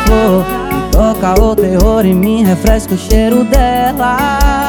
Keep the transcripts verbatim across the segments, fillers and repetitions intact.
Beija-flor e toca o terror e me refresca o cheiro dela.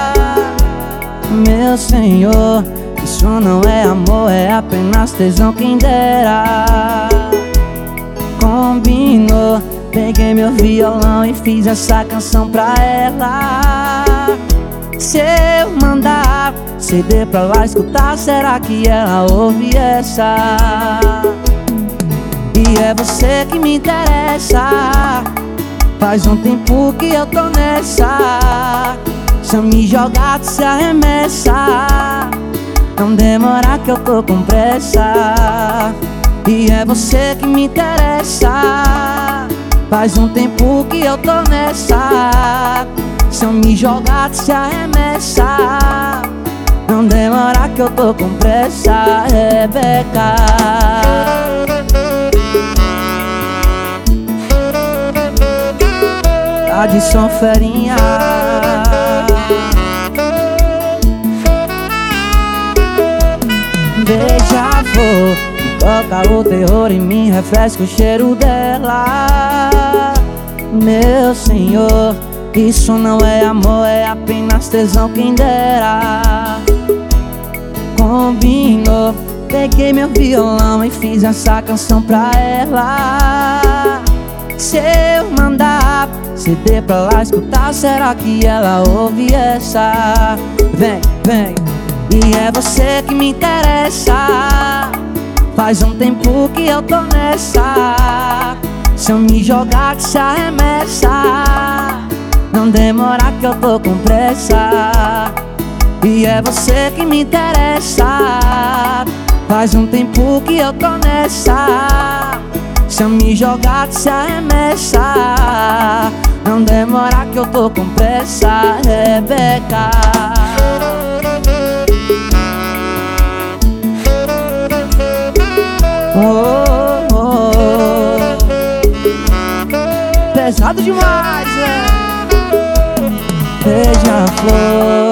Meu senhor, isso não é amor, é apenas tesão, quem dera. Combinou, peguei meu violão e fiz essa canção pra ela. Se eu mandar C D pra lá escutar, será que ela ouve essa? E é você que me interessa, faz um tempo que eu tô nessa. Se eu me jogar, tu se arremessa. Não demora que eu tô com pressa. E é você que me interessa, faz um tempo que eu tô nessa. Se eu me jogar, tu se arremessa. Não demora que eu tô com pressa, Rebeca. Tá de sonferinha. Beija-flor e toca o terror e me refresca o cheiro dela. Meu senhor, isso não é amor, é apenas tesão, quem dera. Combinou, peguei meu violão e fiz essa canção pra ela. Se eu mandar C D pra lá escutar, será que ela ouve essa? Vem, vem. E é você que me interessa, faz um tempo que eu tô nessa. Se eu me jogar, tu se arremessa. Não demora que eu tô com pressa. E é você que me interessa, faz um tempo que eu tô nessa. Se eu me jogar, tu se arremessa. Não demora que eu tô com pressa, Rebeca. Oh, oh, oh. Pesado demais, velho. Beija-flor.